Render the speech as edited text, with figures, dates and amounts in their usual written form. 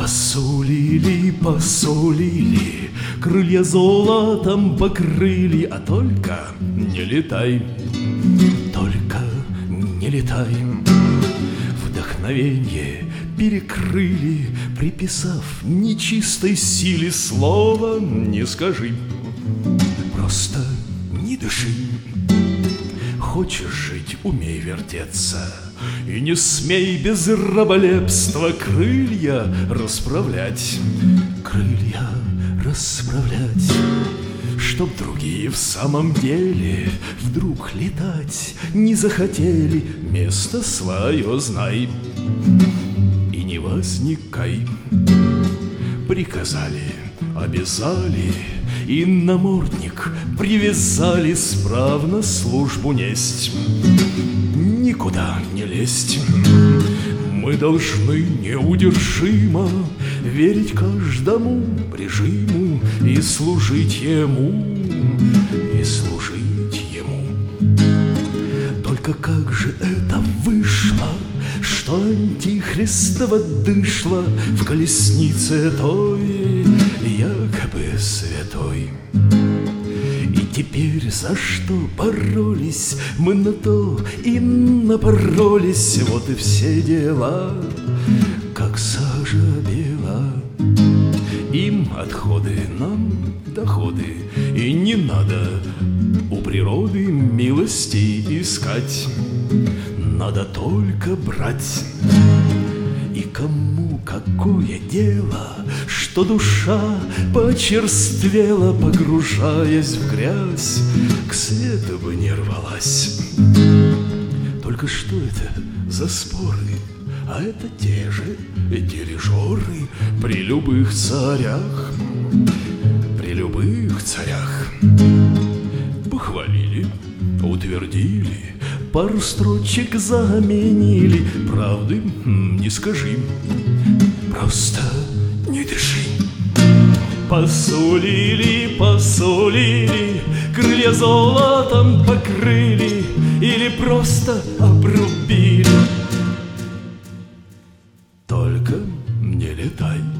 Посулили, посулили, крылья золотом покрыли, а только не летай, только не летай. Вдохновенье перекрыли, приписав нечистой силе слова не скажи, просто не дыши. Хочешь жить, умей вертеться, и не смей без раболепства крылья расправлять, крылья расправлять. Чтоб другие в самом деле вдруг летать не захотели, место свое знай и не возникай. Приказали, обязали, и намордник привязали справно службу несть. Никуда не лезть. Мы должны неудержимо верить каждому режиму и служить ему, и служить ему. Только как же это вышло, что антихристово дышло в колеснице той, якобы святой? И теперь за что боролись мы, на то и напоролись. Вот и все дела, как сажа бела. Им отходы, нам доходы, и не надо у природы милости искать. Надо только брать. И кому какое дело, что душа почерствела, погружаясь в грязь, к свету бы не рвалась. Только что это за споры? А это те же дирижеры при любых царях, при любых царях. Похвалили, утвердили, пару строчек заменили, правды не скажи, просто не дыши. Посулили, посулили, крылья золотом покрыли или просто обрубили. Только не летай.